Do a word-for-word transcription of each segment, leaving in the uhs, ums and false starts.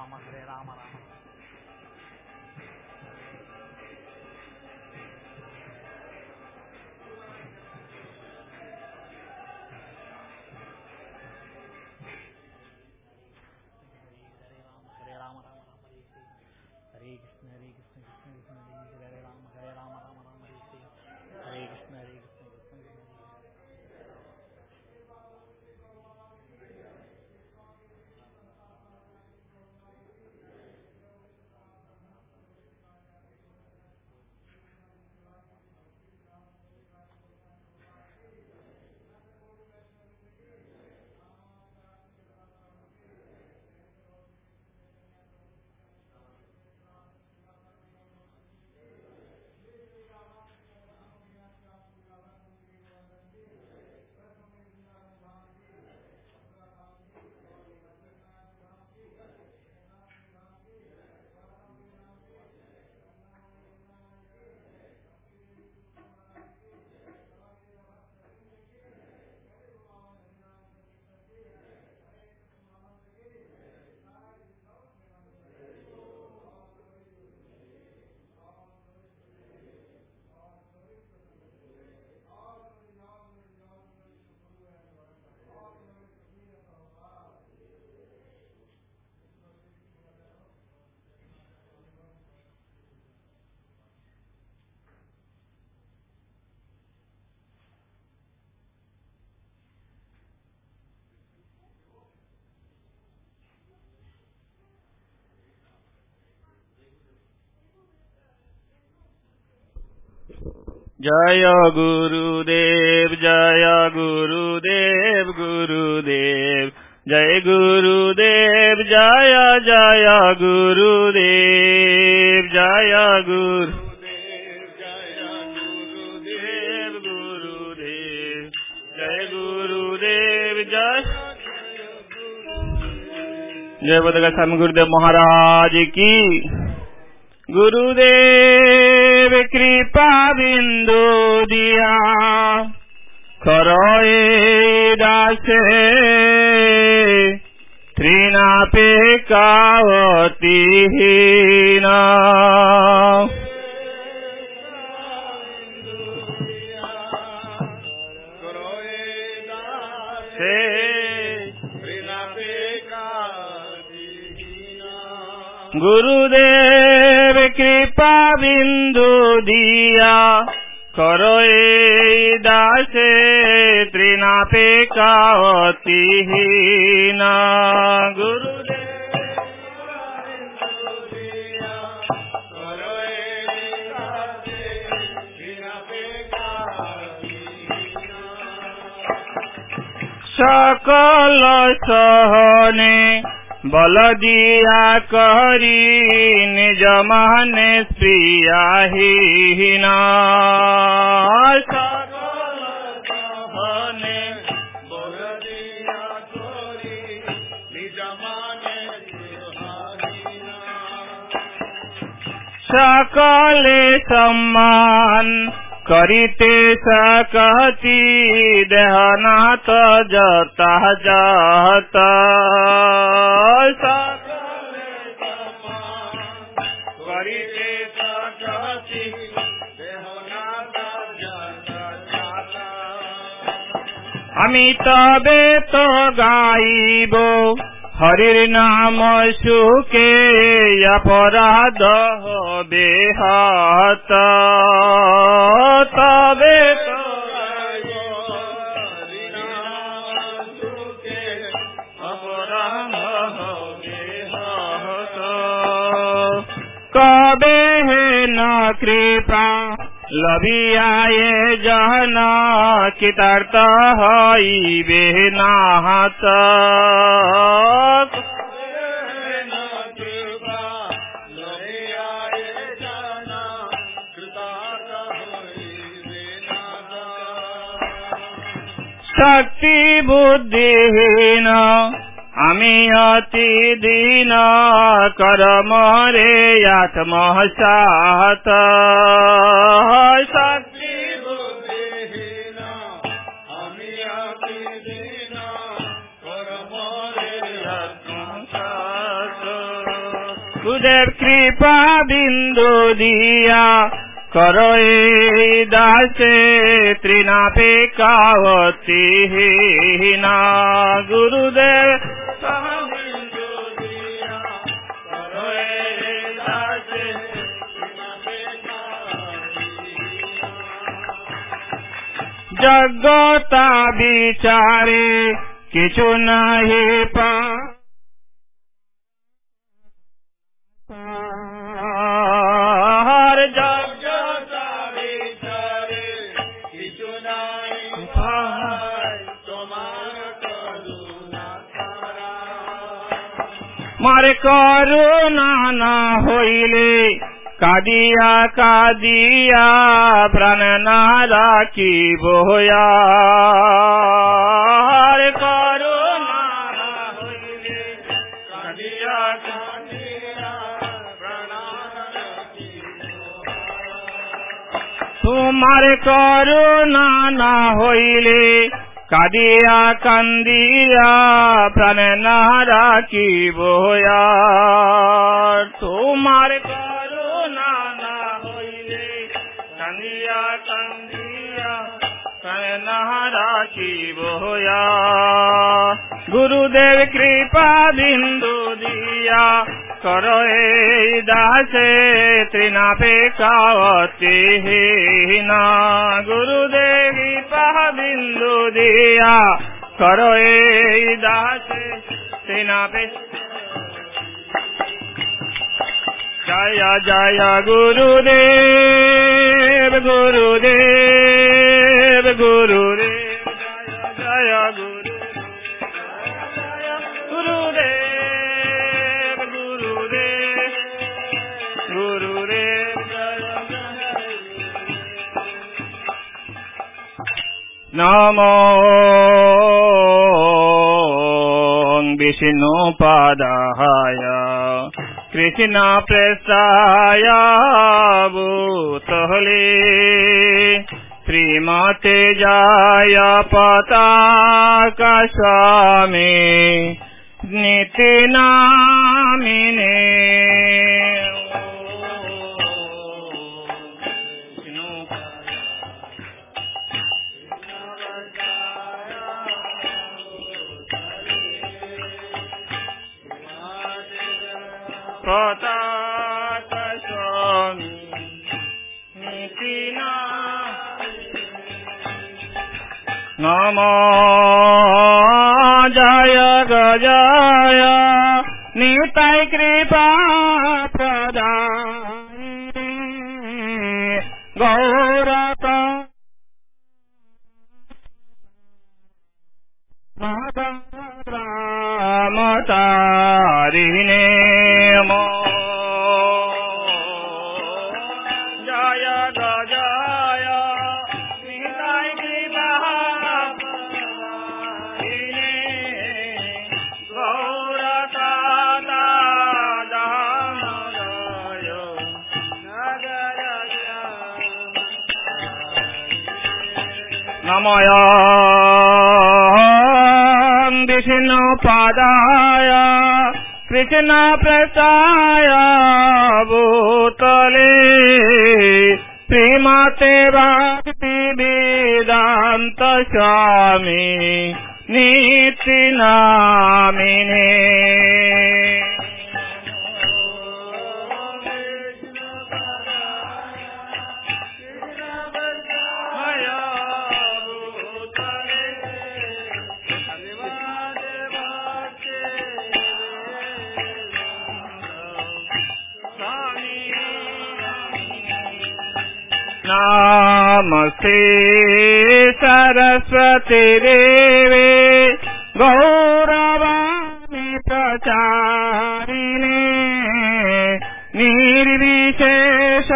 राम हरे राम राम हरे कृष्ण हरे कृष्ण कृष्ण कृष्ण हरे राम हरे राम राम राम हरे हरे कृष्ण हरे कृष्ण कृष्ण कृष्ण जय गुरुदेव जय गुरुदेव गुरुदेव जय गुरुदेव जय जय गुरुदेव जय गुरुदेव जय गुरुदेव गुरुदेव जय गुरुदेव जय जय बोलेगा स्वामी गुरुदेव महाराज की। गुरुदेव कृपा बिंदु दिया करोए दासे त्रिनापे कावती हीना गुरुदेव कृपा बिंदु दिया करोए दासे त्रिनापे कावती हीना गुरुदेव बिंदु दिया करोए दासे त्रिनापे कावती सकल सहने बल दिया करी निज माने प्रिया हीना सकल सहने बल दिया करी निज माने प्रिया हीना सकले सम्मान करिते सकती देहनाथ जता जाता सकले सम्मान करिते सकती देहनाथ जता जाता अमित बेत गाइबो हरिर नाम सुके अपराध बेहत तबे तो कबे न कृपा लभियाए जहना कितार्थ हईबे नाहत शक्ति बुद्धिहीन आमी अति दीन कर्म रे आत्मसात शक्ति बुद्धिहीन आमी अति दीन कर्म रे आत्मसात गुरुदेव कृपा बिंदु दिया करो ए दासे त्रिनापे कावती ना गुरुदेव बिंदु दिया करो ए दासे जगता विचारे किछु नहीं पा हर जगता विचारे किछु नहीं पाए तुम्हार करुणा सारा मारे करुणा ना होइले कादिया कादिया प्राण ना राखी बोया हरे करुणा ना होइले कादिया कादिया प्राण ना राखी तुम्हारे करुणा ना होइले कादिया कांदिया प्राण ना राखी बोया तुम्हारे राखी बोया गुरुदेव कृपा बिंदु दिया करो ए दासे त्रिनापे कावती ना गुरुदेव कृपा बिंदु दिया करो ए दासे त्रिनापे जय जय गुरुदेव गुरुदेव गुरुदेव जय जय गुरुदेव गुरुदेव गुरुदेव नमो विष्णु पादाय कृष्ण प्रसाय भूतले श्रीमते जय पताका स्वामी नित्य नामिने पताका स्वामी नितिना नमो जय गजय निताय कृपा प्रदायिने गौरता रामतारिणे जय गजय निताय कृपा प्रदायिने गौरता दामोदय नमः विष्णु पादाय कृष्ण प्रसाय भूतले श्रीमते भक्ति वेदांत स्वामी नित्य नामिने नमस्ते सरस्वती देवे गौरवाणी प्रचारिणे निर्विशेष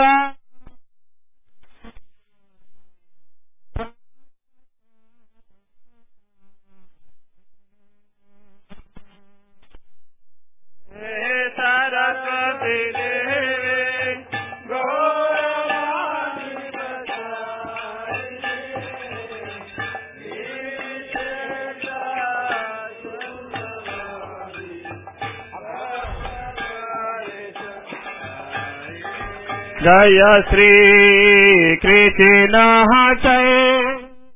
सरस्वती देवे जय श्री कृष्ण चैतन्य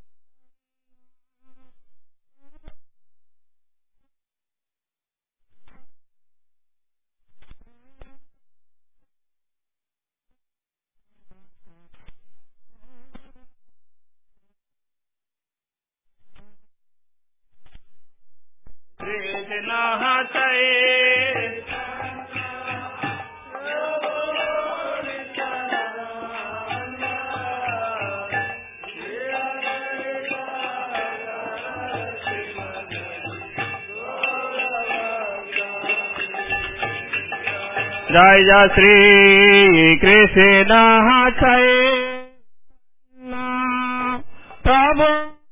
कृष्ण जय श्री कृष्ण चैतन्य प्रभु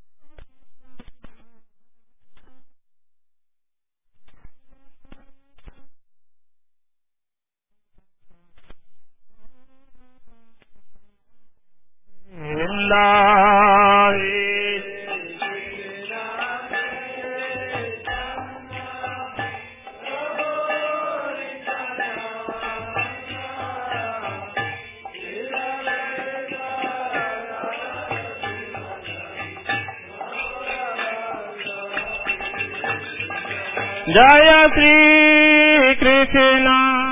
जय श्री कृष्ण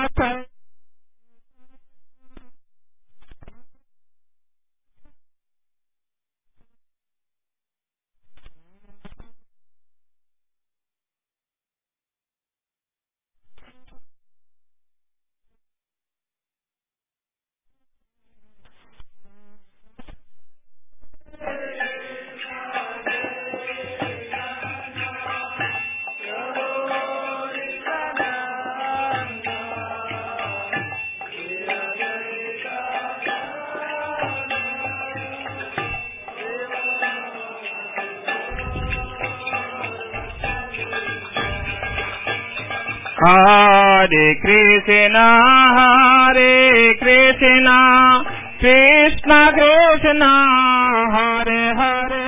हरे कृष्ण हरे कृष्ण कृष्ण कृष्ण हरे हरे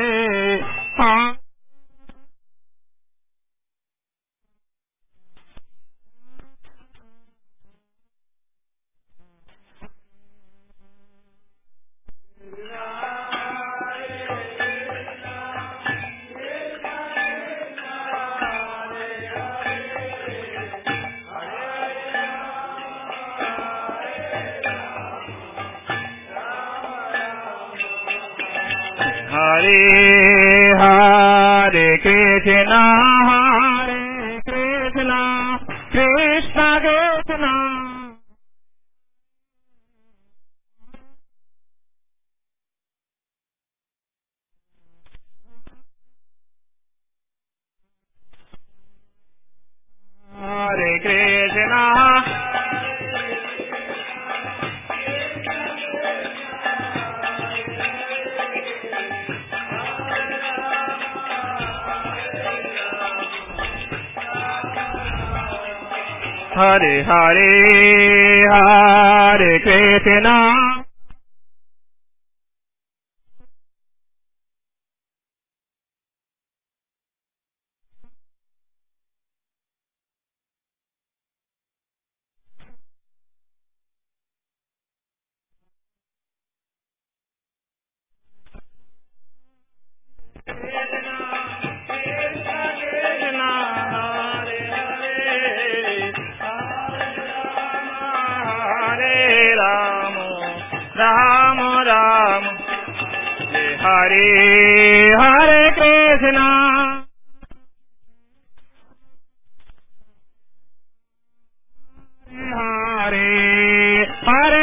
हरे हरे कृष्ण हरे कृष्ण कृष्ण कृष्ण हरे कृष्ण हरे हरे हरे कृष्ण राम राम हरे हरे कृष्ण हरे हरे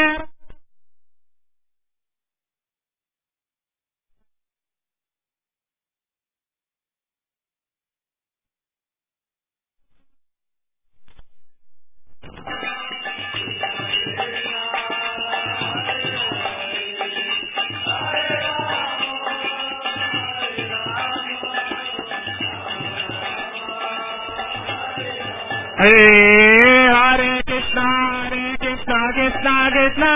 हरे हरे Krishna Hare Krishna Krishna Krishna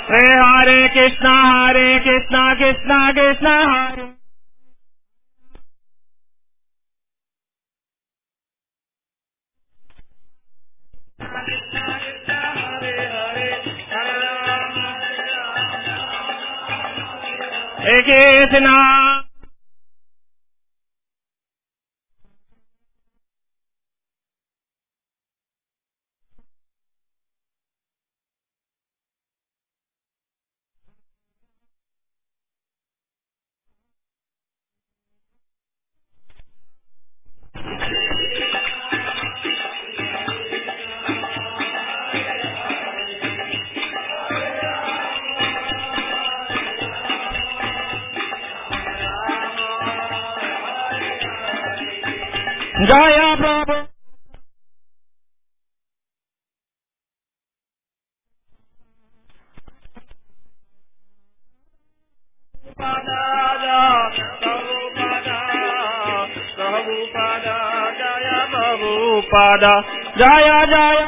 Hare Hare Krishna, Hare Krishna, Krishna Krishna, Hare Hare Krishna. Jaya Prabhu. Prabhupada, Jaya Prabhupada, Jaya Jaya.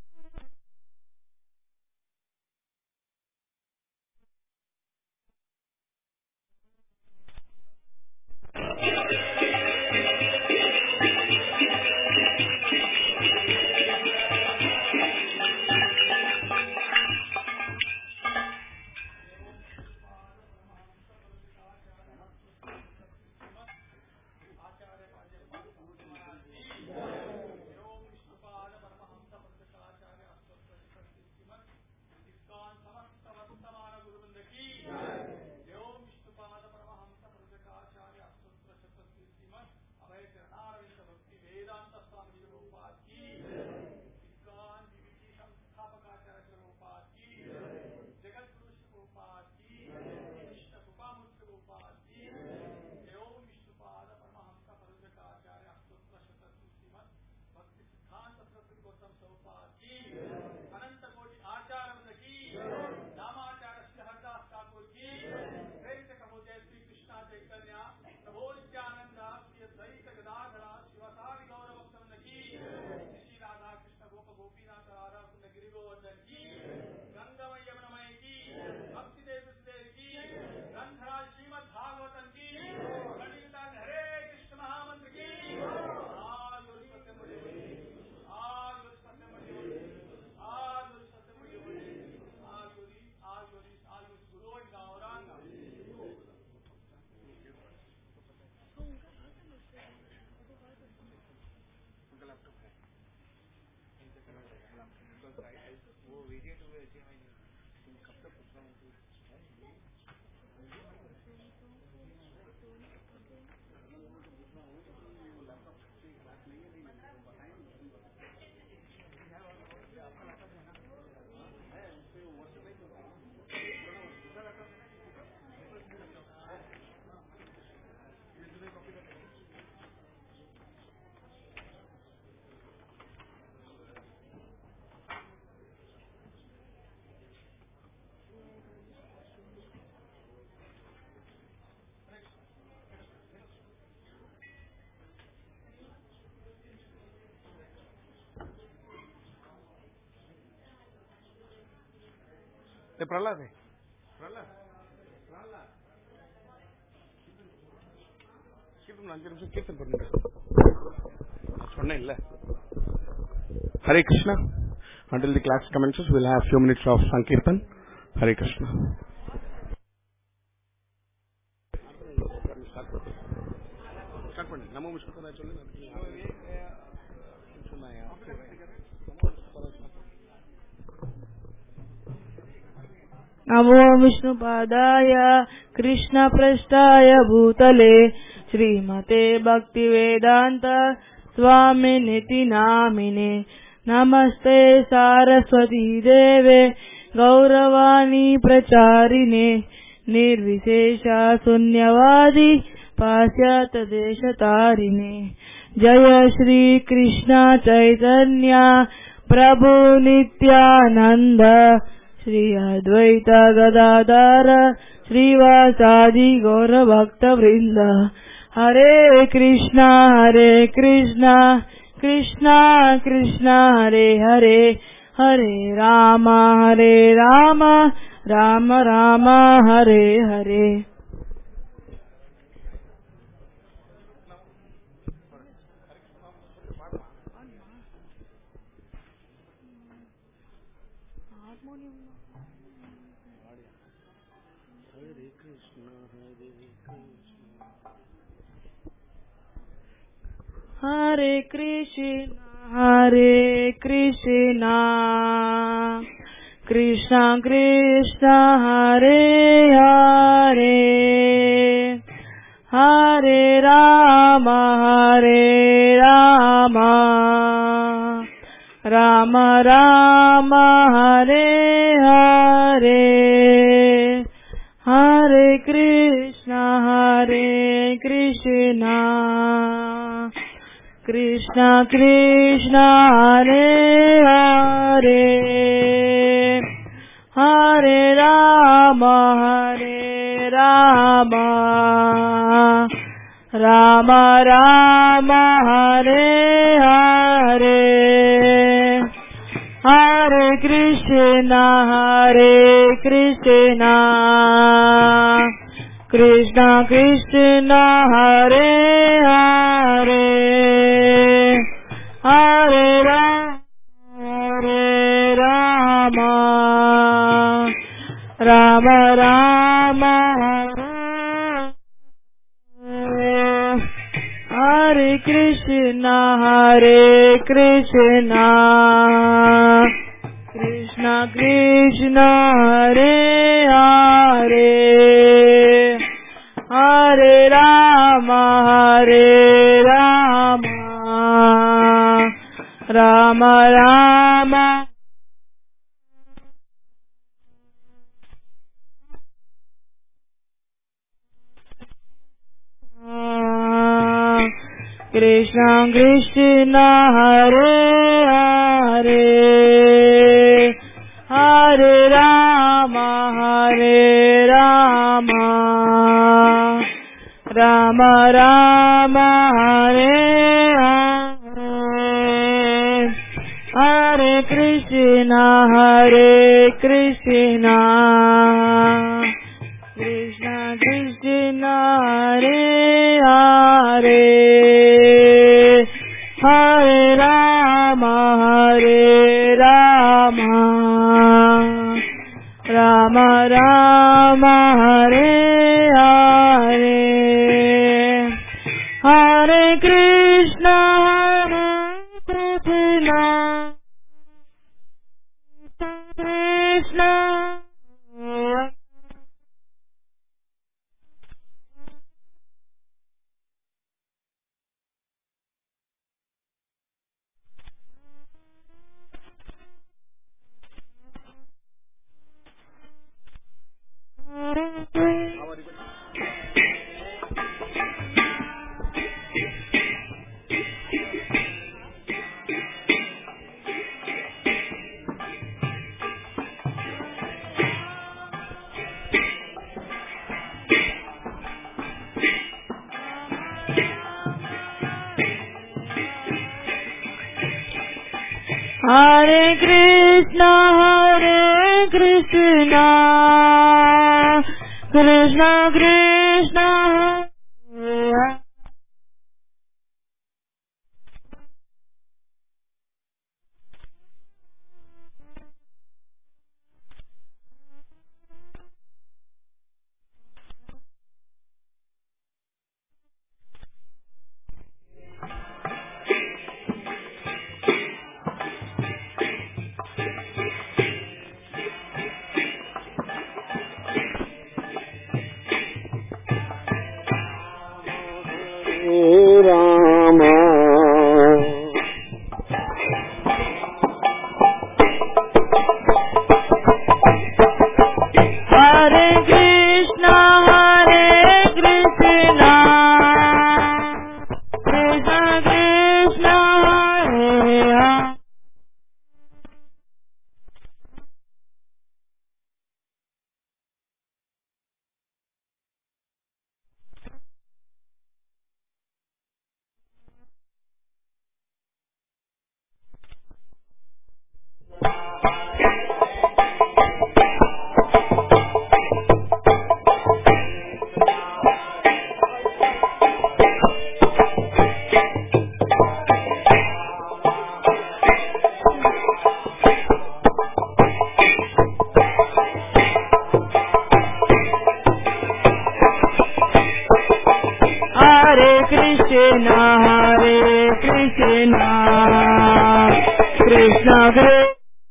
Prahlad है प्रहलाद प्रहलाद அஞ்சு நிமிஷம் கீர்த்தன் பண்ணுங்க சொன்ன இல்ல. Hare Krishna. Until the class commences, we'll have few minutes of Sankirtan. Hare Krishna. Start பண்ணு. நமோ விஷ்ணுபதாய சொல்லு. சொன்னாயா? नमो विष्णुपादाय कृष्णपृष्ठाय भूतले श्रीमते भक्तिवेदांत स्वामिनिति नामिने नमस्ते सारस्वती देवे गौरवाणी प्रचारिणे निर्विशेष शून्यवादी पाश्चात्य देशतारिणे जय श्री कृष्ण चैतन्य प्रभु नित्यानंद श्री अद्वैत गदाधर श्रीवासादि गौर भक्त वृंद Hare Krishna Hare Krishna Krishna Krishna Hare Hare Hare Rama Hare Rama Rama Rama Hare Hare. Hare Krishna Hare Krishna Krishna Krishna Hare Hare Hare Rama Hare Rama Rama Rama Hare Hare Hare Krishna Hare Krishna Krishna Krishna Hare Hare Hare Rama Hare Rama Rama Rama Hare Hare Hare Krishna Hare Krishna Krishna Krishna Hare Hare Hare Rama Hare Rama Rama Rama Hare Krishna Hare Krishna Krishna Krishna Hare Hare Hare Rama Hare Rama Rama Rama Krishna Krishna Hare Hare Hare Rama Hare Rama Rama Rama Hare Hare Hare Krishna Hare Krishna Krishna Krishna Hare Hare Hare Rama Hare Rama Rama Rama Hare Hare Hare Krishna Hare Krishna Krishna Hare Krishna, Hare Krishna, Krishna Krishna, Hare Krishna Hare Krishna Krishna Krishna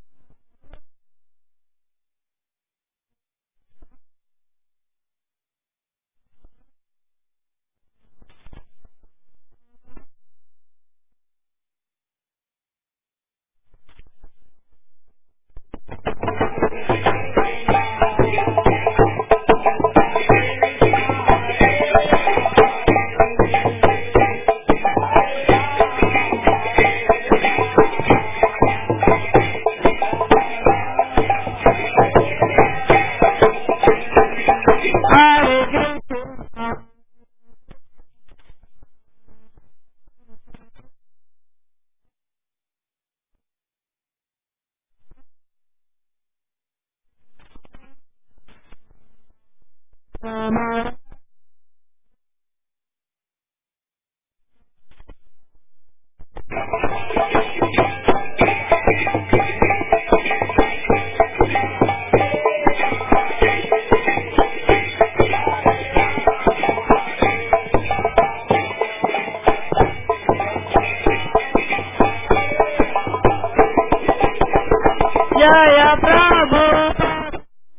Jaya Prabhupada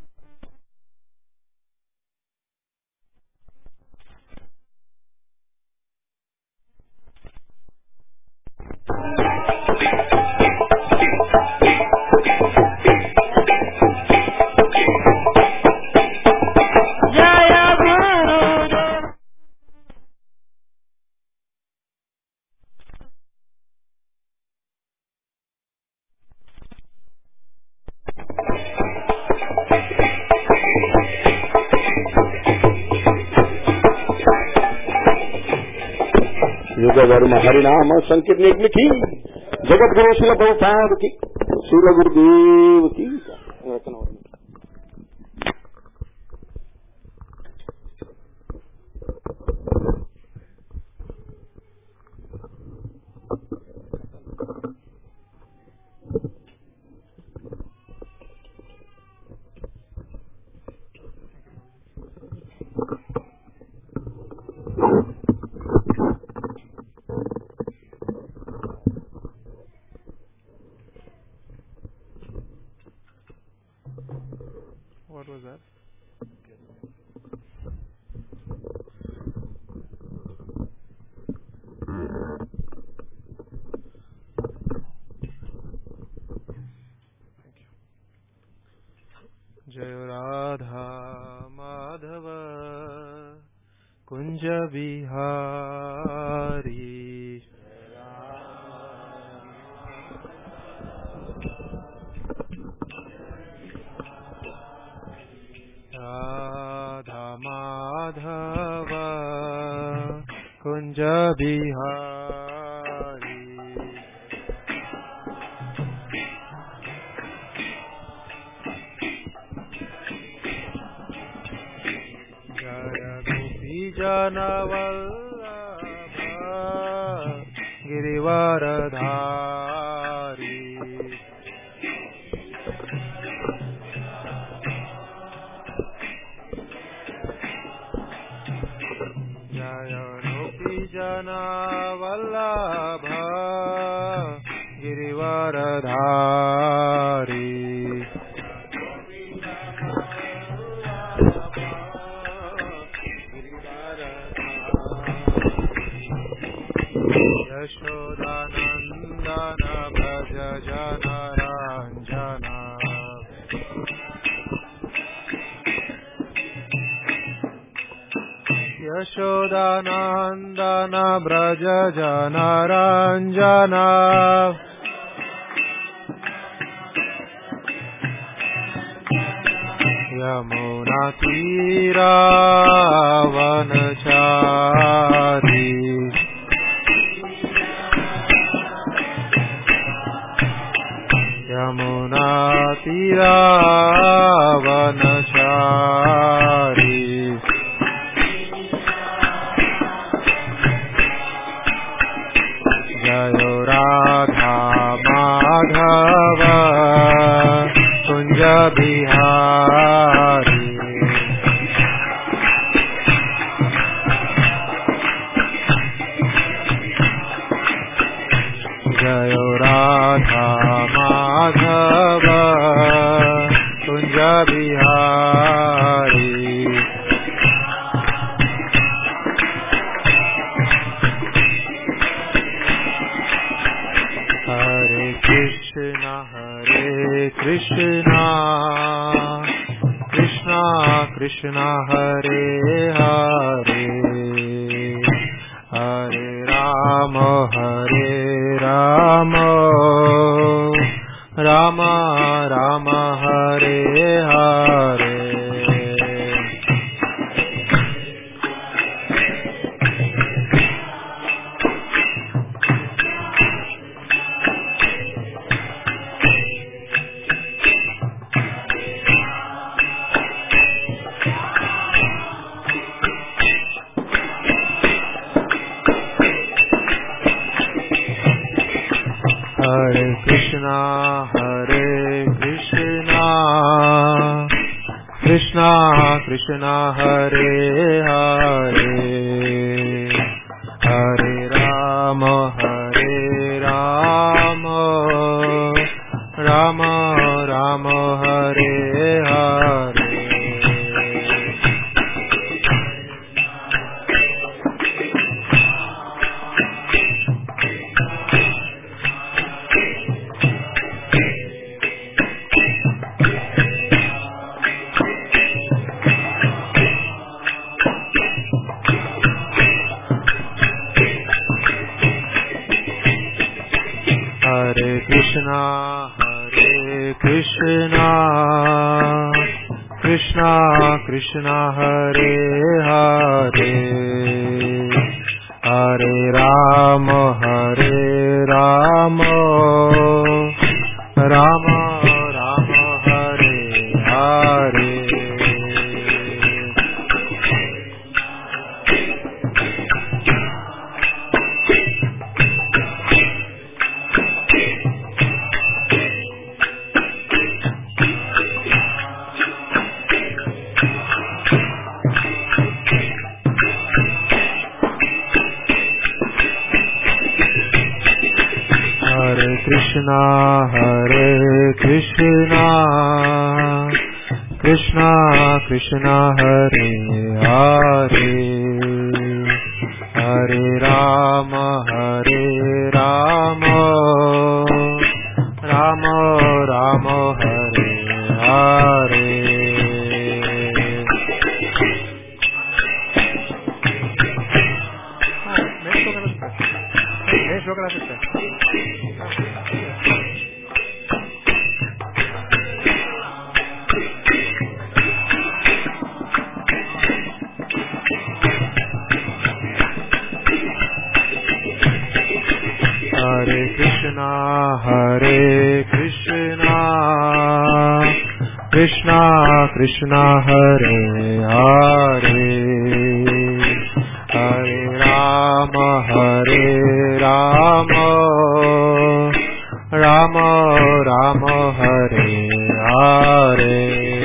Jaya Gurudev युग वर्म हरिनाम संकीर्तन यज्ञ की जगत गुरु शिल प्रभुपाद की शिल गुरुदेव की What was that? Jai Radha Madhava Kunja Bihari Radha Madhava Kunja Bihari Jaya Gopi Jana Vallabha Girivaradhari Jaya Gopi Jana Vallabha Girivaradhari Yashodanandana Braja Jana Ranjana Yashodanandana Braja Jana Ranjana Yamuna Tira Vanachari Yamuna Tira Vanachari Jayo Radha Madhava Kunja Bihari Hare Krishna, Hare Krishna, Krishna Krishna Hare Hare, Hare Rama, Hare Rama, Rama Rama Hare Hare. Hare Krishna, Hare Krishna, Krishna Krishna Hare Hare, Hare Rama, Hare Rama, Rama Rama Hare Hare. Hare Krishna, Hare Krishna, Krishna Krishna Hare Hare, Hare Rama, Hare Rama, Rama Rama Hare Hare. Hare Krishna, Hare Krishna, Krishna Krishna Hare Hare, Hare Rama, Hare Rama, Rama Rama Hare Hare. Hare Krishna, Hare Krishna, Krishna Krishna Hare Hare, Hare Rama, Hare Rama, Rama Rama Hare Hare.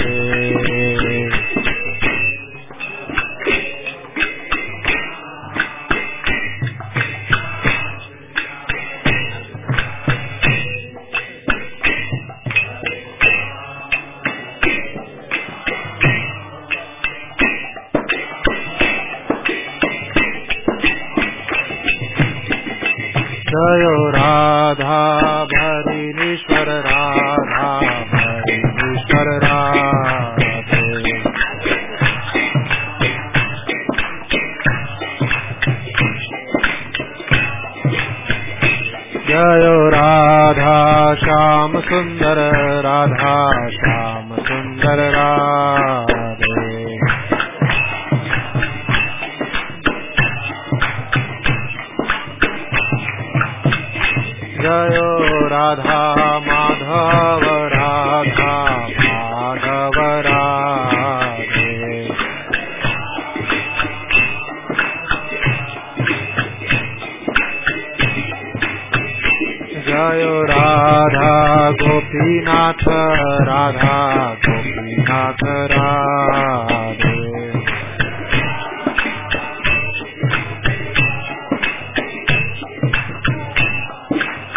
जयो राधा भरिणीश्वर राधा भरिणीश्वर राधे, जयो राधा श्याम सुंदर राधा श्याम सुंदर राधे, जयो राधा माधव राधा माधव राधे, जयो राधा गोपीनाथ राधा गोपीनाथ राधे,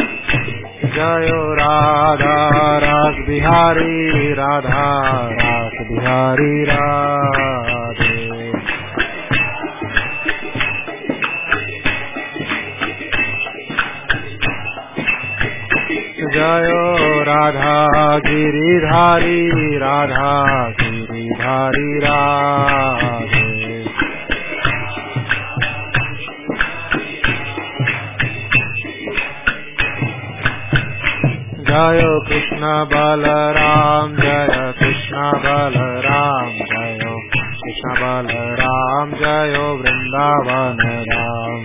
जयो राधा रास बिहारी राधा रास गिरिधारी राधे। जयो राधा गिरिधारी राधा गिरिधारी राधे। जय कृष्ण बलराम जय कृष्ण बलराम जय कृष्ण बलराम जय वृंदावन राम।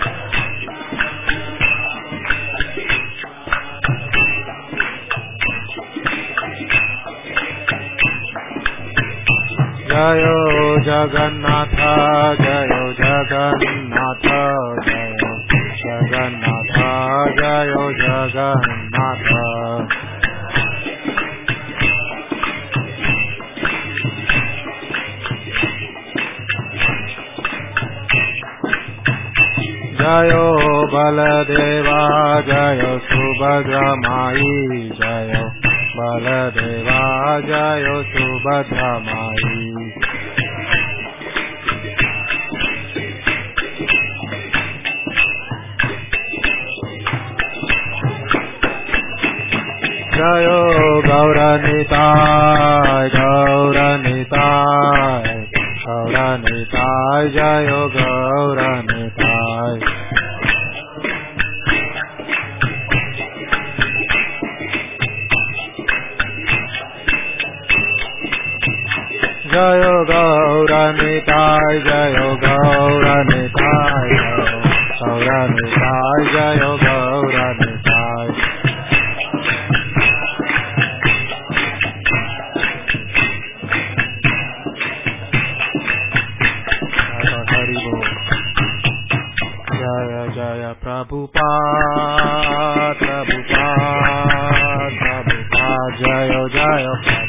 जय जगन्नाथ जय जगन्नाथ जय जगन्नाथ जय जगन्नाथ। जय बलदेवा जय सुभद्रा माई जय बलदेवा जय सुभद्रा माई। जय गौरनिताय गौरनिताय गौरनिताय जय गौरनिताय। जय गौरनिताय जय गौरनिताय गौरनिताय जय गौरनिताय। जय जय प्रभुपाद प्रभुपाद प्रभुपाद जय जय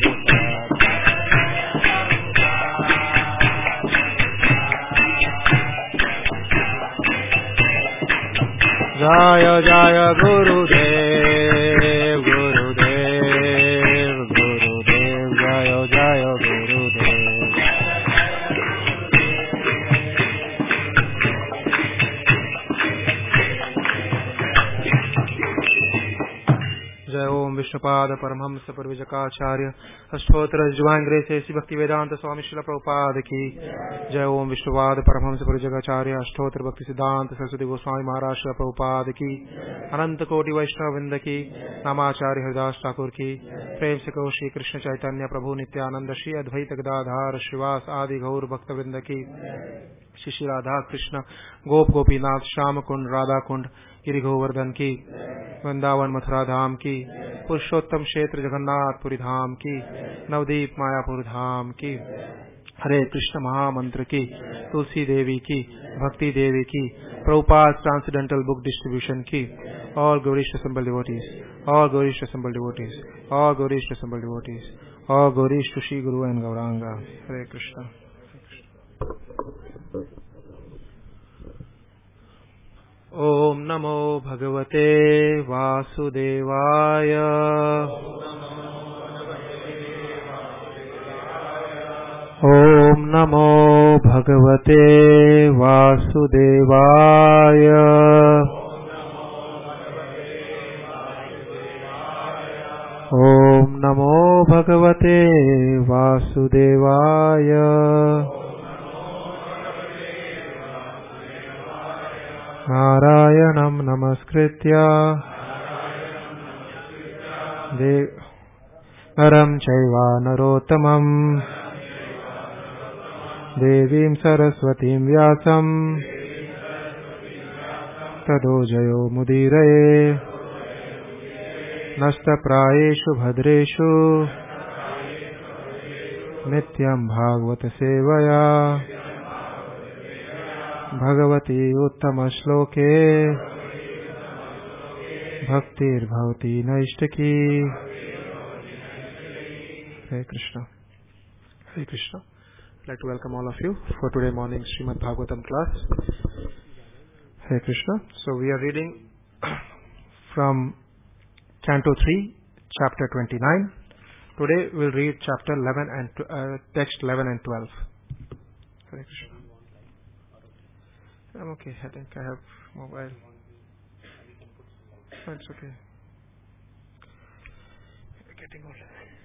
जय जय गुरुदेव गुरुदेव गुरुदेव जय जय गुरुदेव। जय ओम विष्णुपाद परमहंस परिव्राजकाचार्य अष्टोत्तर जुवान ग्रेस ऐसी भक्ति वेदांत स्वामी श्रील प्रभुपाद की। जय ओम विष्णुपाद परमहंस परिव्राजकाचार्य अष्टोत्तर भक्ति सिद्धांत सरस्वती गोस्वामी महाराज श्रील प्रभुपाद की। अनंत कोटि वैष्णव वृंद की। नामाचार्य हरिदास ठाकुर की। प्रेम से कहो श्री कृष्ण चैतन्य प्रभु नित्यानंद श्री अद्वैत गदाधार श्रीवास आदि गौर भक्त वृंद की। श्री राधा कृष्ण गोप गोपीनाथ श्याम कुंड राधा कुंड गिरि गोवर्धन की। वृंदावन मथुरा धाम की। पुरुषोत्तम क्षेत्र जगन्नाथपुरी धाम की। नवदीप मायापुर धाम की। हरे कृष्ण महामंत्र की। तुलसी देवी की। भक्ति देवी की। प्रभुपाद ट्रांसडेंटल बुक डिस्ट्रीब्यूशन की। और Gourish assembled devotees, all Gourish assembled devotees, all Gourish assembled devotees, all Gourish to Shri Guru and Gauranga. Hare Krishna. ओम नमो भगवते वासुदेवाय। ओम नमो भगवते वासुदेवाय। ओम नमो भगवते वासुदेवाय। नारायणं नमस्कृत्य नरं चैव नरोत्तमं देवीं सरस्वतीं व्यासं ततो जयो मुदीरये। नष्टप्रायेषु भद्रेषु नित्यं भागवत सेवया भगवती उत्तम श्लोके भक्तिर्भवती नैष्टिकी। Hare Krishna. Hare Krishna. I'd like to welcome all of you for today morning Srimad Bhagavatam class. Hare Krishna. So we are reading from Canto three, Chapter twenty-nine, Today we'll read chapter eleven and uh, text eleven and twelve. Hare Krishna. I'm okay. I think I have mobile. Oh, it's okay. Getting old.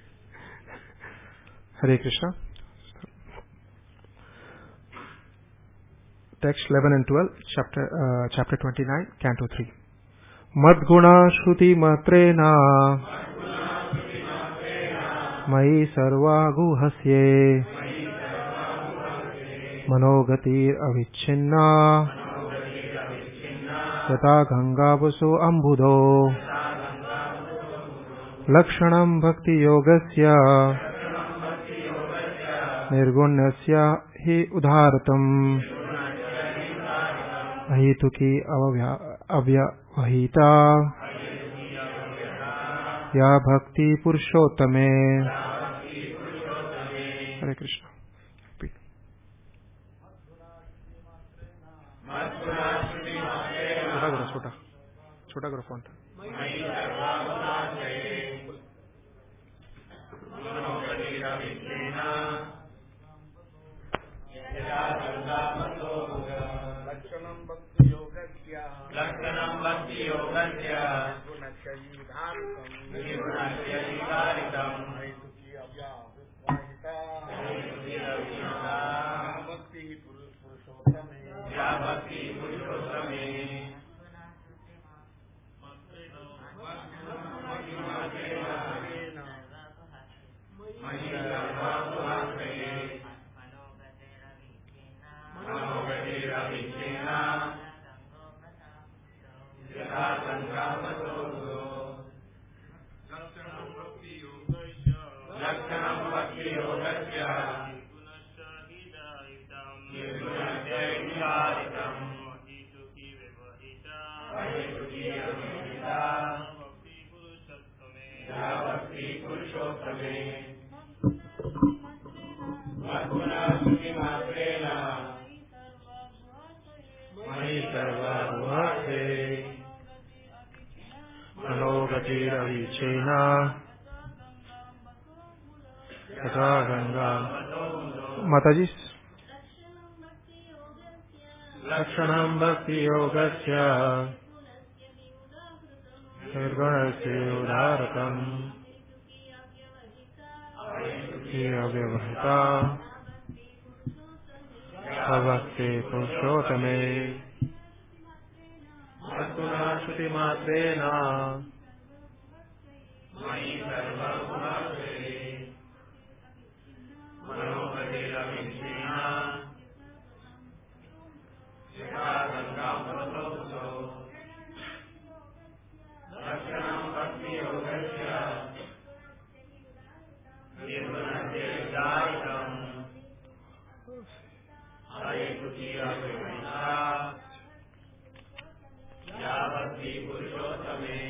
Hare Krishna. Text eleven and twelve, chapter uh, chapter twenty-nine, canto three. Madguna shruti matrena Mai sarva guhasye Manogatir avichinna Yata ganga vaso ambudo Lakshanam bhakti yogasya Nirgunyasya hi udharatam Ahituki avyavahita Ya bhakti purushottame. Hare Krishna. Repeat. Chota karo, chota. Chota karo font. Laksanam bhakti yogasya Nirgunasya yudharitam Bhakti purushottame Ya bhakti purushottame Mataji. Lakshanam bhakti yogasya Nirgunasya udharatam Avyavahita Bhakti purushottame. Madguna shruti matrena Mai sarva guhasya Manogatir avichinna Yata ganga vaso Lakshanam bhakti yogasya Nirgunasya yudharitam Ahituki avyavahita Ya bhakti purushottame.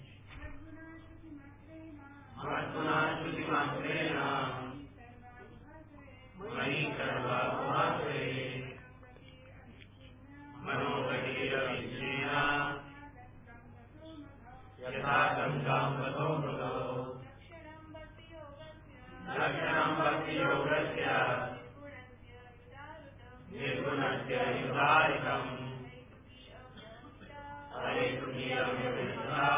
Madguna shruti matrena Mai sarva guhasya Manogatir avichinna Yata gangam vaso Lakshanam bhakti yogasya Nirgunasya yudharitam Ahituki avyavahita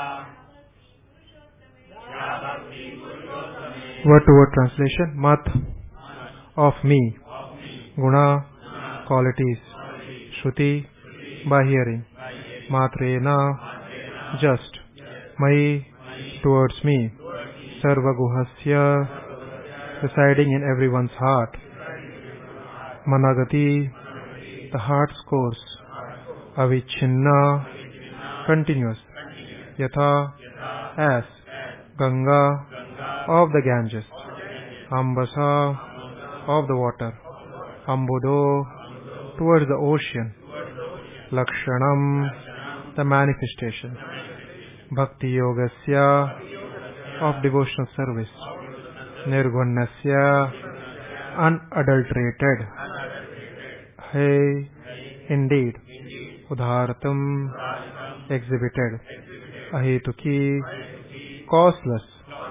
Ya bhakti purushottame. Word to word translation. Mat, of me. Guna, qualities. Shruti, by hearing. Matrena, just. Mai, towards me. Sarva guhasya, residing in everyone's heart. Managati, the heart's course. Avichinna, continuous. Yatha, as. Ganga, of the Ganges. Ambasa, of the water. Ambudo, towards the ocean. Lakshanam, the manifestation. Bhakti yogasya, of devotional service. Nirgunasya, unadulterated. Hey, indeed. Udharatam, exhibited. Ahituki, causeless.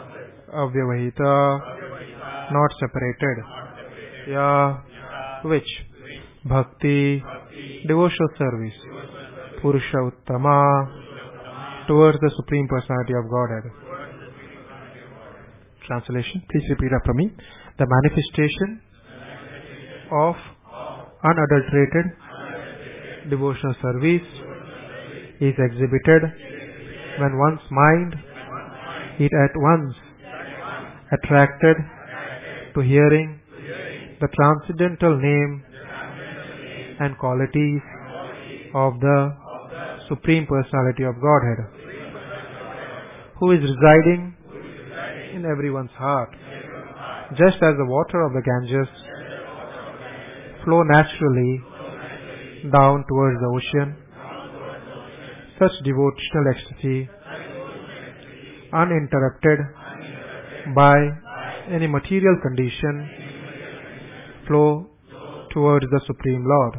avyavahita, not separated, ya, which, bhakti, devotional service, purusha uttama, towards the Supreme Personality of Godhead. Translation, please repeat after me. The manifestation of unadulterated devotional service is exhibited when one's mind is at once attracted to hearing the transcendental name and qualities of the Supreme Personality of Godhead, who is residing in everyone's heart, just as the water of the Ganges flow naturally down towards the ocean. Such devotional ecstasy, uninterrupted by any material condition, flow towards the Supreme Lord.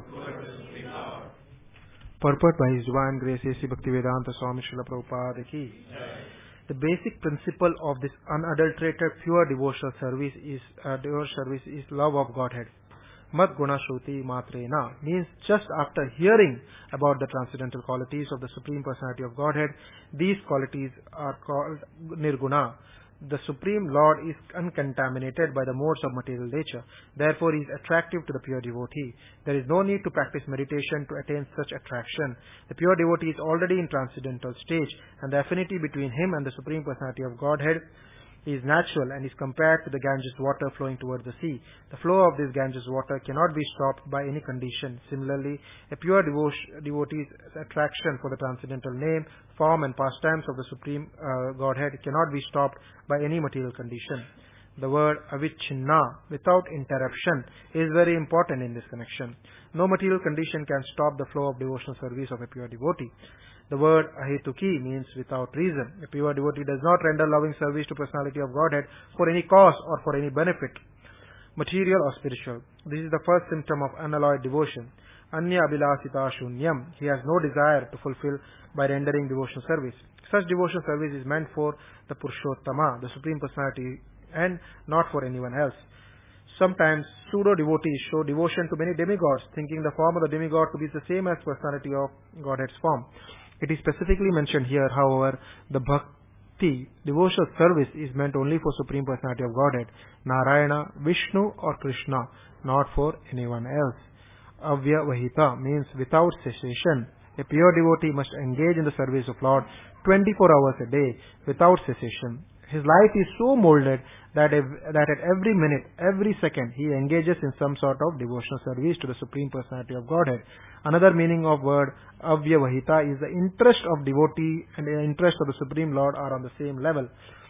Purport by His Divine Grace A C Bhaktivedanta Swami Srila Prabhupada Ki. The basic principle of this unadulterated pure devotional service is uh, devotional service is love of Godhead. Mad Guna Shruti Matrena means just after hearing about the transcendental qualities of the Supreme Personality of Godhead, these qualities are called Nirguna. The Supreme Lord is uncontaminated by the modes of material nature. Therefore, he is attractive to the pure devotee. There is no need to practice meditation to attain such attraction. The pure devotee is already in transcendental stage, and the affinity between him and the Supreme Personality of Godhead is natural and is compared to the Ganges water flowing towards the sea. The flow of this Ganges water cannot be stopped by any condition. Similarly, a pure devotee's attraction for the transcendental name, form and pastimes of the Supreme uh, Godhead cannot be stopped by any material condition. The word avichinna, without interruption, is very important in this connection. No material condition can stop the flow of devotional service of a pure devotee. The word ahetuki means without reason. A pure devotee does not render loving service to personality of Godhead for any cause or for any benefit, material or spiritual. This is the first symptom of unalloyed devotion. Anya abhilasita shunyam. He has no desire to fulfill by rendering devotional service. Such devotional service is meant for the Purushottama, the Supreme Personality, and not for anyone else. Sometimes pseudo-devotees show devotion to many demigods, thinking the form of the demigod to be the same as personality of Godhead's form. It is specifically mentioned here, however, the bhakti, devotional service, is meant only for Supreme Personality of Godhead, Narayana, Vishnu or Krishna, not for anyone else. Avyavahita means without cessation. A pure devotee must engage in the service of Lord twenty-four hours a day without cessation. His life is so molded that, if, that at every minute, every second, he engages in some sort of devotional service to the Supreme Personality of Godhead. Another meaning of word avyavahita is the interest of devotee and the interest of the Supreme Lord are on the same level.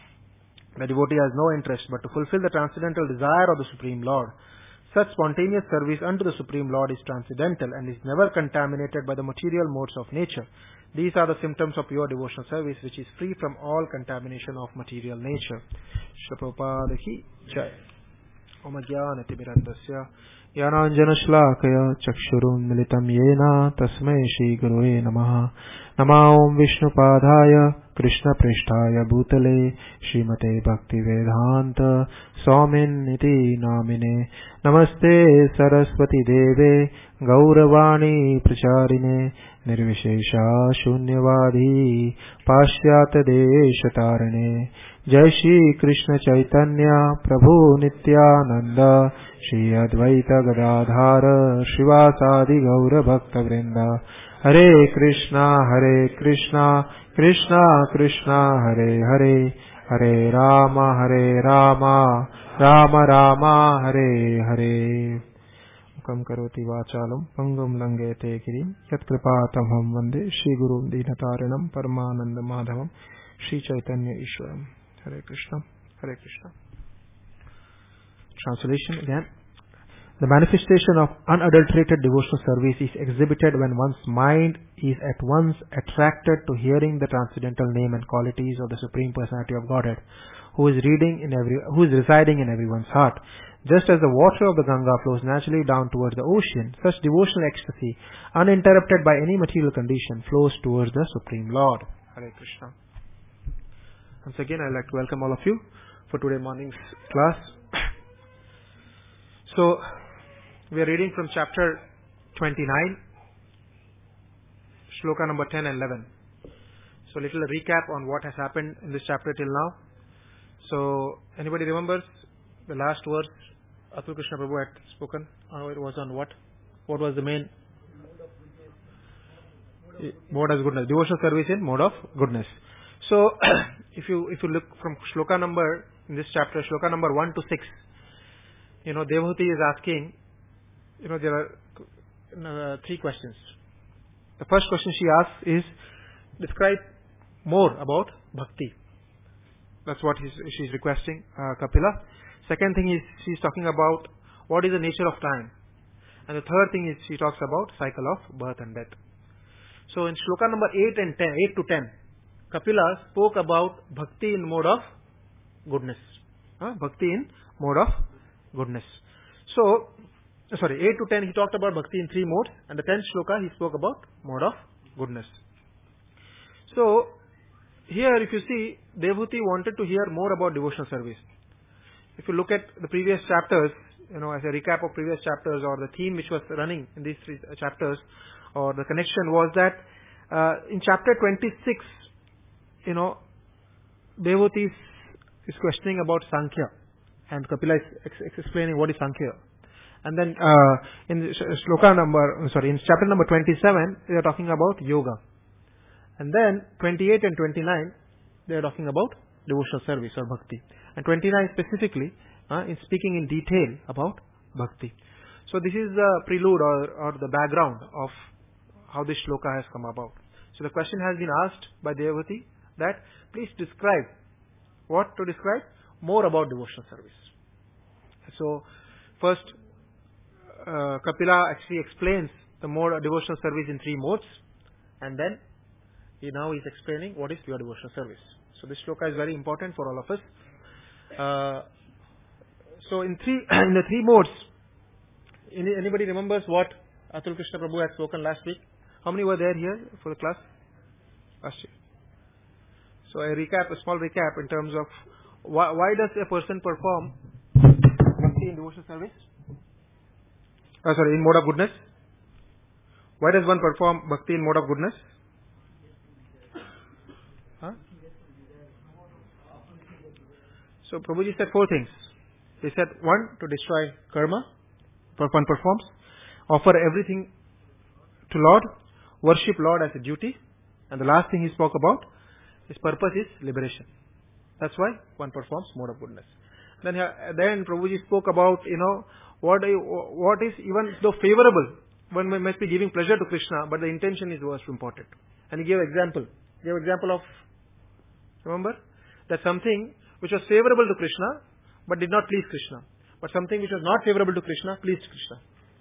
The devotee has no interest but to fulfill the transcendental desire of the Supreme Lord. Such spontaneous service unto the Supreme Lord is transcendental and is never contaminated by the material modes of nature. These are the symptoms of pure devotional service, which is free from all contamination of material nature. Srila Prabhupada ki jai. Om Ajnana Timirandasya Yananjana Shlakaya Chakshurum Militam Yena Tasmai Shri Gurue Namaha. Nama Om Vishnupadaya Krishna Prishtaya Bhutale Srimate Bhakti Vedanta Swamin Niti Namine Namaste Saraswati Deve Gauravani Pracharine Nirvishesha Shunyavadi Pashyata Deshatarane Jai Shri Krishna Chaitanya Prabhu Nityananda Shri Advaita Gadadhara Shivasadi Gaura Bhakta Vrinda Hare Krishna Hare Krishna Krishna Krishna Hare Hare Hare Rama Hare Rama Rama Rama Hare Hare Mukam karoti vachalam pangum langete girim yat kripatamham vande Shri Gurum Dinataranam Paramananda Madhavam Shri Chaitanya Ishwaram. Hare Krishna Hare Krishna. Translation again. The manifestation of unadulterated devotional service is exhibited when one's mind is at once attracted to hearing the transcendental name and qualities of the Supreme Personality of Godhead, who is reading in every, who is residing in everyone's heart. Just as the water of the Ganga flows naturally down towards the ocean, such devotional ecstasy, uninterrupted by any material condition, flows towards the Supreme Lord. Hare Krishna. Once again, I'd like to welcome all of you for today morning's class. So, we are reading from chapter twenty-nine, shloka number ten and eleven. So, little recap on what has happened in this chapter till now. So, anybody remembers the last verse Atul Krishna Prabhu had spoken? Oh, it was on what? What was the main mode of goodness? Devotional service in mode of goodness. So, if you if you look from shloka number in this chapter, shloka number one to six, you know, Devahuti is asking, you know, there are uh, three questions. The first question she asks is, describe more about bhakti. That's what he's, she's requesting, uh, Kapila. Second thing is, she's talking about what is the nature of time. And the third thing is, she talks about cycle of birth and death. So, in shloka number eight and ten, eight to ten, Kapila spoke about bhakti in mode of goodness. Uh, bhakti in mode of goodness. So, sorry, eight to ten he talked about bhakti in three modes, and the tenth shloka he spoke about mode of goodness. So, here if you see, Devahuti wanted to hear more about devotional service. If you look at the previous chapters, you know, as a recap of previous chapters, or the theme which was running in these three chapters, or the connection was that uh, in chapter twenty-six, you know, Devahuti is, is questioning about Sankhya, and Kapila is ex- explaining what is Sankhya. And then uh, in shloka number, sorry, in chapter number twenty-seven, they are talking about yoga. And then twenty-eight and twenty-nine, they are talking about devotional service or bhakti. And twenty-nine specifically, uh, in speaking in detail about bhakti. So this is the prelude or, or the background of how this shloka has come about. So the question has been asked by Devahuti that please describe, what to describe? More about devotional service. So first, uh, Kapila actually explains the mode of devotional service in three modes, and then he now is explaining what is pure devotional service. So this shloka is very important for all of us. Uh, so in three in the three modes, any, anybody remembers what Atul Krishna Prabhu had spoken last week? How many were there here for the class last year? So a recap, a small recap in terms of why, why does a person perform bhakti in devotional service? Oh, sorry, in mode of goodness. Why does one perform bhakti in mode of goodness? Huh? So Prabhuji said four things. He said, one, to destroy karma, one performs, offer everything to Lord, worship Lord as a duty, and the last thing he spoke about, his purpose is liberation. That's why one performs mode of goodness. Then, then Prabhuji spoke about, you know, what what is even though favorable, one must be giving pleasure to Krishna, but the intention is most important. And he gave example. He gave example of, remember, that something which was favorable to Krishna, but did not please Krishna. But something which was not favorable to Krishna, pleased Krishna.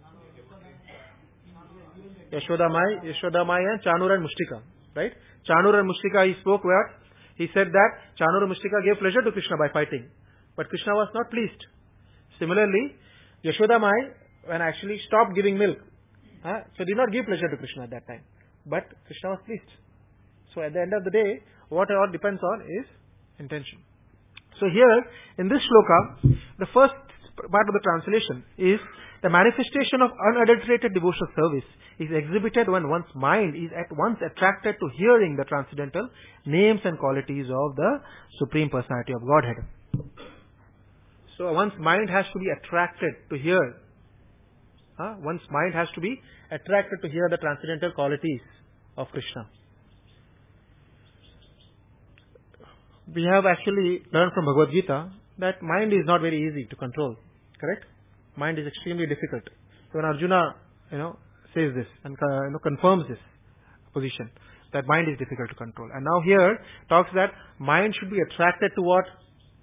Yashoda Mai, Yashoda Mai and Chanur and Mushtika. Right? Chanur and Mushtika he spoke where he said that Chanur and Mushtika gave pleasure to Krishna by fighting. But Krishna was not pleased. Similarly, Yashoda Mai, when actually stopped giving milk, huh, so did not give pleasure to Krishna at that time. But Krishna was pleased. So at the end of the day, what it all depends on is intention. So here, in this shloka, the first part of the translation is the manifestation of unadulterated devotional service is exhibited when one's mind is at once attracted to hearing the transcendental names and qualities of the Supreme Personality of Godhead. So one's mind has to be attracted to hear. Huh? One's mind has to be attracted to hear the transcendental qualities of Krishna. We have actually learned from Bhagavad Gita that mind is not very easy to control. Correct? Mind is extremely difficult. So when Arjuna, you know, says this and uh, you know, confirms this position, that mind is difficult to control. And now here talks that mind should be attracted to what?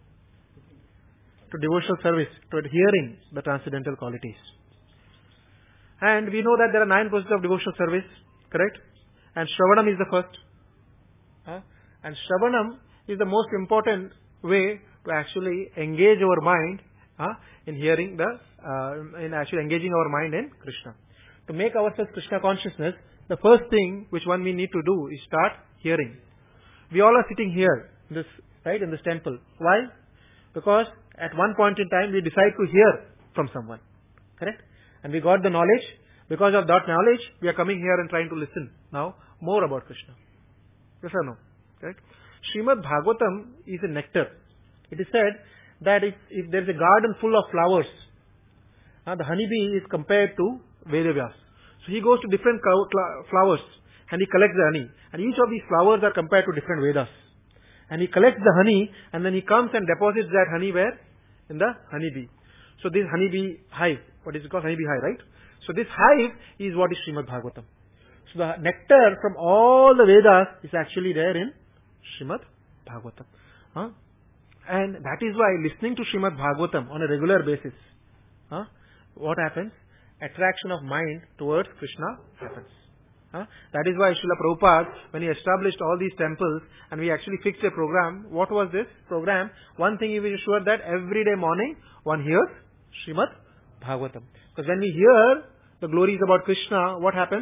To devotional service, to hearing the transcendental qualities. And we know that there are nine processes of devotional service, correct? And Shravanam is the first. Uh, and Shravanam is the most important way to actually engage our mind uh, in hearing the, uh, in actually engaging our mind in Krishna. To make ourselves Krishna consciousness, the first thing which one we need to do is start hearing. We all are sitting here, this right, in this temple. Why? Because at one point in time we decide to hear from someone. Correct? And we got the knowledge. Because of that knowledge, we are coming here and trying to listen now more about Krishna. Yes or no? Correct? Srimad Bhagavatam is a nectar. It is said that if, if there is a garden full of flowers, uh, the honeybee is compared to Vedavyas. So he goes to different flowers and he collects the honey. And each of these flowers are compared to different Vedas. And he collects the honey and then he comes and deposits that honey where? In the honeybee. So this honeybee hive, what is it called? Honeybee hive, right? So this hive is what is Srimad Bhagavatam. So the nectar from all the Vedas is actually there in Srimad Bhagavatam. Huh? And that is why listening to Srimad Bhagavatam on a regular basis, huh, what happens? Attraction of mind towards Krishna happens. Huh? That is why Srila Prabhupada, when he established all these temples and we actually fixed a program, what was this program? One thing he was sure that every day morning one hears Srimad Bhagavatam. Because when we hear the glories about Krishna, what happens?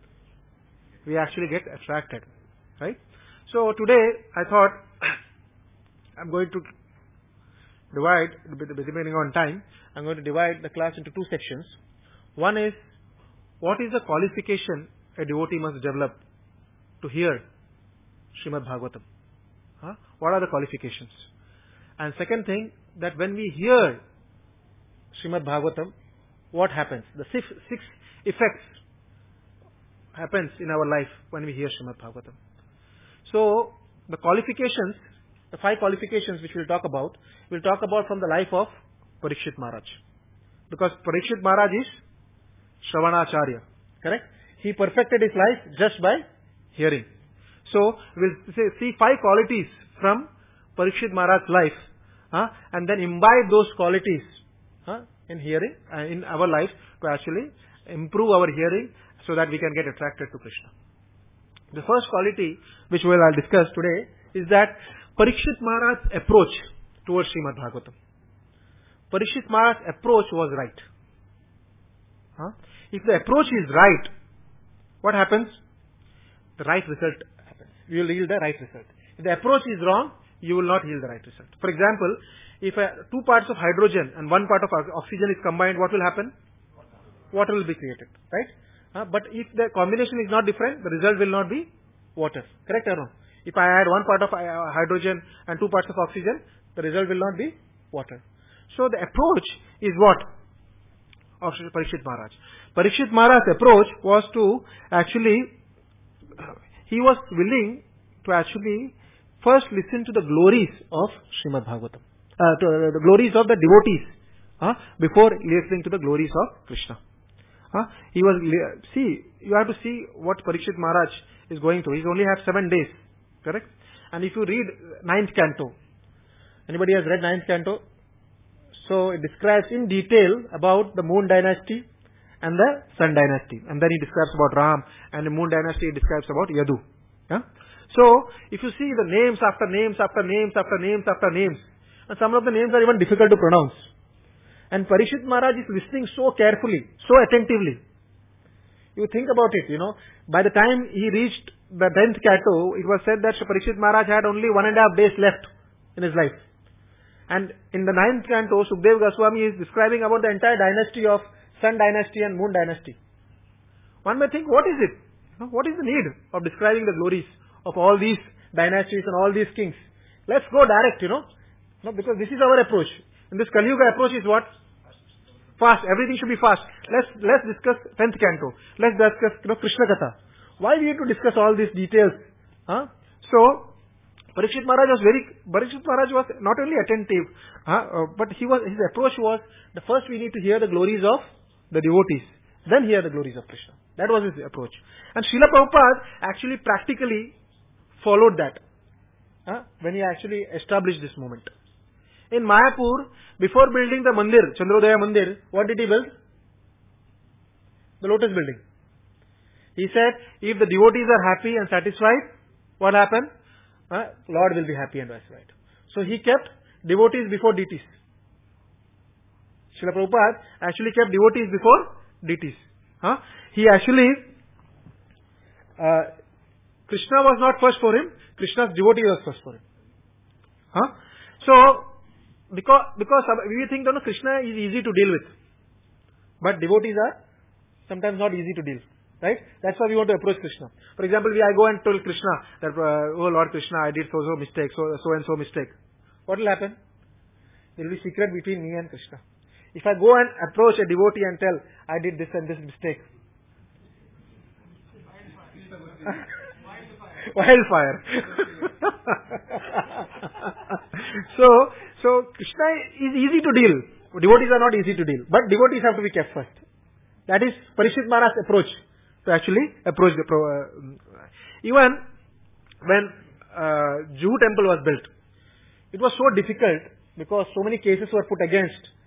We actually get attracted. Right? So today I thought I'm going to divide, depending on time, I'm going to divide the class into two sections. One is, what is the qualification a devotee must develop to hear Srimad Bhagavatam? Huh? What are the qualifications? And second thing, that when we hear Srimad Bhagavatam, what happens? The six, six effects happens in our life when we hear Srimad Bhagavatam. So, the qualifications, the five qualifications which we'll talk about, we'll talk about from the life of Parikshit Maharaj. Because Parikshit Maharaj is Shravanacharya. Correct? He perfected his life just by hearing. So, we'll see five qualities from Parikshit Maharaj's life, huh, and then imbibe those qualities huh, in hearing, uh, in our life to actually improve our hearing so that we can get attracted to Krishna. The first quality which we will discuss today is that Parikshit Maharaj's approach towards Srimad Bhagavatam. Parikshit Maharaj's approach was right. Huh? If the approach is right, what happens? The right result happens. You will yield the right result. If the approach is wrong, you will not yield the right result. For example, if uh, two parts of hydrogen and one part of oxygen is combined, what will happen? Water will be created, right? Uh, but if the combination is not different, the result will not be water. Correct or no? If I add one part of uh, hydrogen and two parts of oxygen, the result will not be water. So the approach is what? Of Parikshit Maharaj. Parikshit Maharaj's approach was to actually, he was willing to actually first listen to the glories of Srimad Bhagavatam. Uh, to, uh, the glories of the devotees uh, before listening to the glories of Krishna. Uh, he was, see, you have to see what Parikshit Maharaj is going through. He only has seven days. Correct? And if you read ninth canto, anybody has read ninth canto? So it describes in detail about the Moon dynasty and the Sun dynasty. And then he describes about Ram, and the Moon dynasty he describes about Yadu. Yeah? So, if you see the names after names after names after names after names, and some of the names are even difficult to pronounce. And Parikshit Maharaj is listening so carefully, so attentively. You think about it, you know, by the time he reached the tenth canto, it was said that Parikshit Maharaj had only one and a half days left in his life. And in the ninth canto, Sukdev Goswami is describing about the entire dynasty of Sun dynasty and Moon dynasty. One may think, what is it? You know, what is the need of describing the glories of all these dynasties and all these kings? Let's go direct, you know. No, because this is our approach. And this Kali Yuga approach is what? Fast. Everything should be fast. Let's let's discuss tenth canto. Let's discuss you know, Krishna Katha. Why we need to discuss all these details? Huh? So, Parikshit Maharaj was very, Parikshit Maharaj was not only attentive, huh, uh, but he was, his approach was, the first we need to hear the glories of the devotees, then hear the glories of Krishna. That was his approach. And Srila Prabhupada actually practically followed that, huh, when he actually established this movement. In Mayapur, before building the mandir, Chandrodaya Mandir, what did he build? The lotus building. He said, if the devotees are happy and satisfied, what happened? Uh, Lord will be happy and satisfied. So he kept devotees before deities. Srila Prabhupada actually kept devotees before deities. Huh? He actually, uh, Krishna was not first for him, Krishna's devotee was first for him. Huh? So, because, because we think that no, Krishna is easy to deal with. But devotees are sometimes not easy to deal. Right? That's why we want to approach Krishna. For example, we, I go and tell Krishna that, uh, oh Lord Krishna, I did so so mistake, so so and so mistake. What will happen? There will be secret between me and Krishna. If I go and approach a devotee and tell, I did this and this mistake. Wildfire. so, so Krishna is easy to deal. Devotees are not easy to deal. But devotees have to be kept first. That is Parikshit Maharaj's approach. To actually approach the pro, uh, even when uh, Juhu temple was built, it was so difficult because so many cases were put against